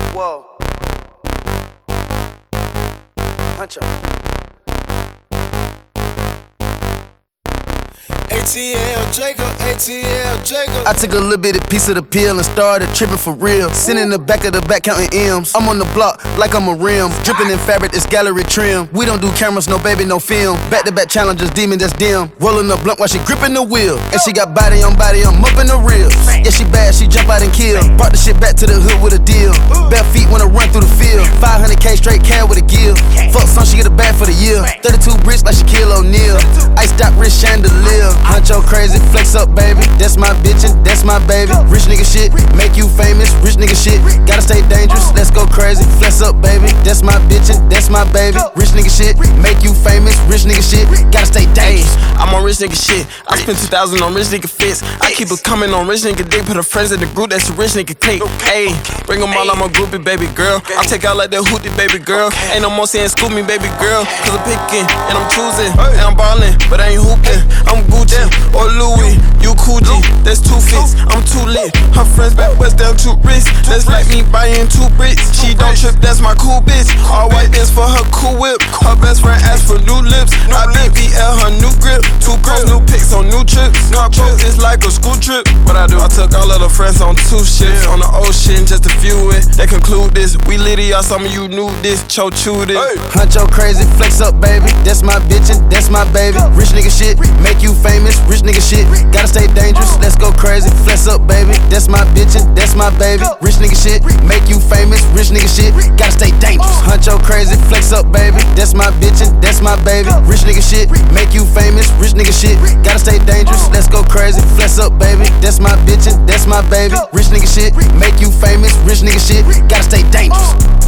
Whoa. Huncho. ATL Jacob. I took a little bit of piece of the pill and started tripping for real. Sitting in the back of the back counting M's. I'm on the block like I'm a rim. Dripping in fabric, it's gallery trim. We don't do cameras, no baby, no film. Back-to-back challenges, demon that's dim. Rolling the blunt while she gripping the wheel. And she got body on body, I'm up in the reels. Yeah, she bad, she jump out and kill. Brought the shit back to the hood with a deal. Bare feet when I run through the field. 500K straight cash with a gill. Fuck son, she get a bag for the year. 32 bricks like Shaquille O'Neal. Iced out wrist chandelier. Huncho crazy, flex up, baby. That's my bitch and that's my baby. Rich nigga shit, make you famous. Rich nigga shit, gotta stay dangerous. Let's go crazy, flex up, baby. That's my bitch and that's my baby. Rich nigga shit, make you famous. Rich nigga shit, gotta stay dangerous. I'm on rich nigga shit. I spent 2,000 on rich nigga fits. I keep it coming on rich nigga dick. Put her friends in the group, that's a rich nigga cake. Ayy, bring them all, I'm a groupie, baby girl. I take out like that hootie, baby girl. Ain't no more saying scoop me, baby girl. Cause I'm picking and I'm choosing. And I'm ballin', but I ain't hooping. I'm Gucci or Louis, you Coogee. That's 2 fits, I'm too lit. Her friends back west down 2 wrists. That's like me buying 2 bricks. She don't trip, that's my cool bitch. All white dance for her cool whip. Her best friend asked for new lips. I BBL her new grip. 2 girls, new pics on new trips. Our boat is like a school trip. What I do, I took all of the friends on 2 ships. On the ocean just to view it. They conclude this. We litty, y'all, some of you knew this. Cho chewed it. Huncho crazy, flex up, baby. That's my bitch and that's my baby. Rich nigga shit, make you famous. Rich nigga shit, gotta stay dangerous. Let's go crazy, flex up, baby. That's my bitch and that's my baby. Rich nigga shit, make you famous. Rich nigga shit, gotta stay dangerous. Huncho crazy, flex up, baby. That's my bitch and that's my baby. Rich nigga shit, make you famous. Rich nigga shit, gotta stay dangerous. Let's go crazy, flex up, baby. That's my bitch and that's my baby. Rich nigga shit, make you famous. Rich nigga shit, gotta stay dangerous.